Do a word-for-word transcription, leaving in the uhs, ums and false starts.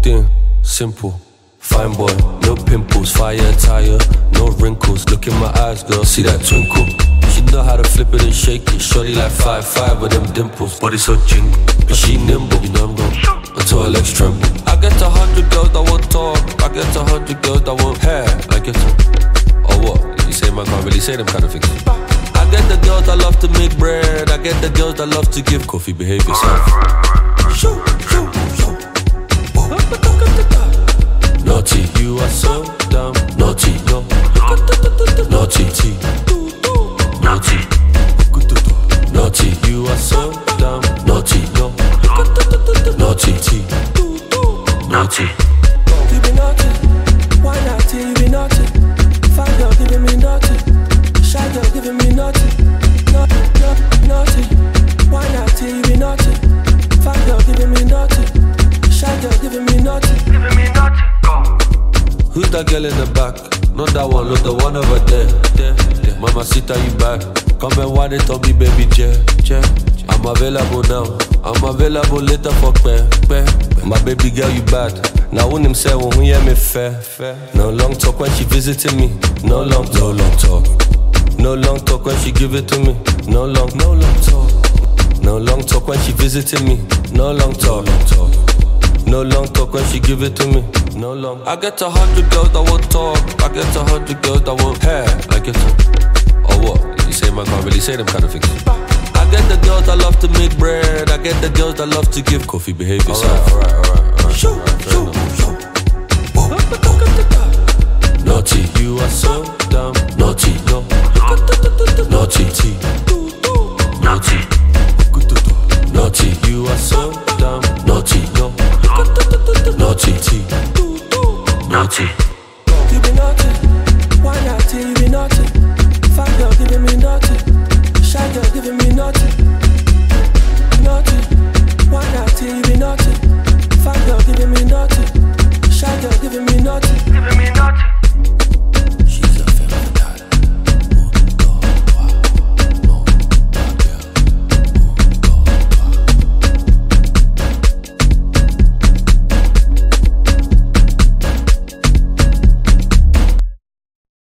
Walked in, simple. Fine boy, no pimples, fire tire, no wrinkles. Look in my eyes, girl, see that twinkle. She know how to flip it and shake it. Shorty like five five with them dimples. Body so jingle, but she nimble. You know I'm gon' until her legs tremble. I get a hundred girls that want talk. I get a hundred girls that want hair. I get them. Or what? You say man can't really say them kind of things. I get the girls that love to make bread. I get the girls that love to give coffee. Behave yourself. Shoo, shoo, shoo. Naughty, you are so dumb. Naughty, no. Naughty, T. Naughty, naughty, you are so dumb. Naughty, no. Naughty, T. Naughty. You be naughty, why not? You be naughty. Fine girl giving me naughty. Shy girl giving me naughty. Naughty, naughty, why not? You be naughty. Fine girl giving me naughty. Shy girl giving me naughty. Giving me naughty. Who's that girl in the back? Not that one, not the one over there. there, there. Mama, sit you back. Come and wine it on me, baby, yeah, yeah. I'm available now. I'm available later for pay, pay. My baby girl, you bad. Now when him say, when we hear me fair, fair. No long talk when she visiting me. No long, no long talk. No long talk when she give it to me. No long, no long talk. No long talk when she visiting me. No long talk, long talk. No long talk when she give it to me. No long. I get a hundred girls that want talk. I get a hundred girls that want hair. I get them. Or what? You say man can't really say them kind of things. I get the girls that love to make bread. I get the girls that love to give coffee. Behave yourself. Alright, alright, alright, alright. Shoo, shoo, shoo. Naughty, you are so dumb. Naughty, no. Naughty, T. Naughty. Naughty, you are so dumb. Naughty, no. Naughty, T. Naughty. You be naughty, why not? You be naughty. Fine girl giving me naughty. Shy girl giving me naughty. Naughty, why not? You be naughty. Fine girl giving me naughty. Shy girl giving me naughty. Giving me naughty.